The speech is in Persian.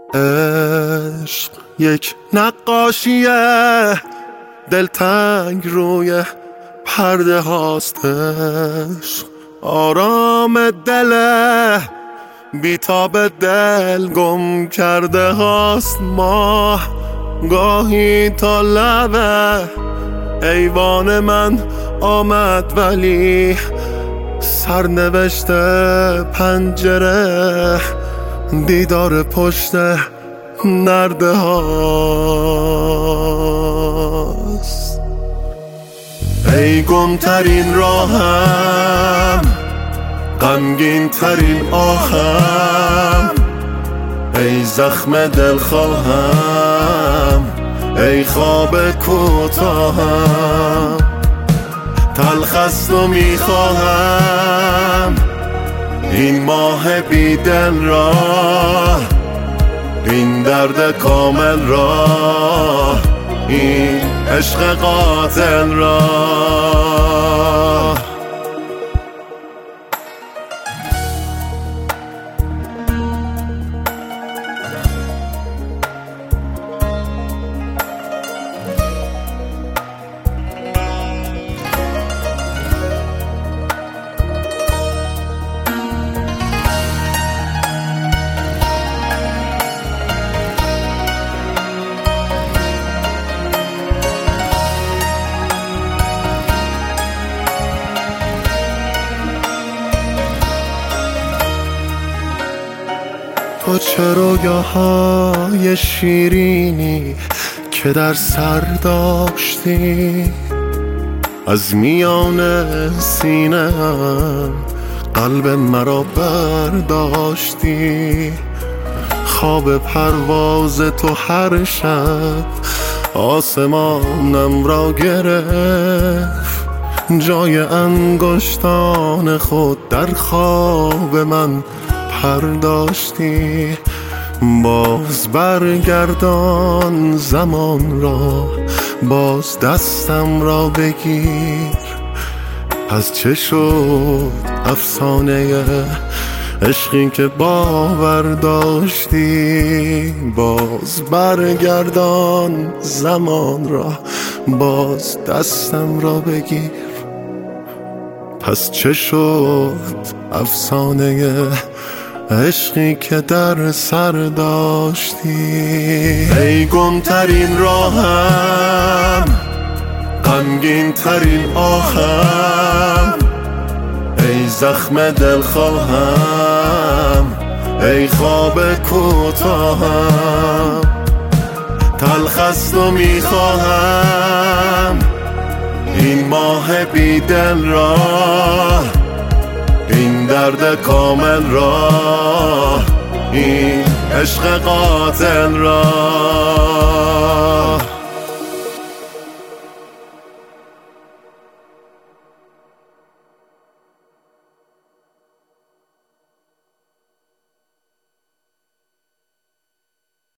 عشق یک نقاشیه دلتنگ روی پرده هاست. عشق آرام دله بیتاب دل گم کرده هاست. ماه گاهی تا لبه ایوان من آمد ولی سرنوشت پنجره دیدار پشت نرده هاست. ای گمترین راهم غمگین ترین آهم، ای زخم دلخواهم ای خواب کوتاهم. تلخ است و میخواهم این ماه بی دل را، این درد کامل را، این عشق قاتل را. تو چه رویاهای شیرینی که در سر داشتی، از میان سینه‌ام قلب مرا برداشتی. خواب پرواز تو هر شب آسمانم را گرفت، جای انگشتان خود در خواب من پرداشتی. باز برگردان زمان را، باز دستم را بگیر. از چه شد افسانه عشقی که باور داشتی؟ باز برگردان زمان را، باز دستم را بگیر. پس چه شد افسانه عشقی که در سر داشتی؟ ای گمترین راهم غمگین ترین آهم، ای زخم دلخواهم ای خواب کوتاهم. تلخ است و میخواهم این ماه بی دل را، این درد کامل را، این عشق قاتل را.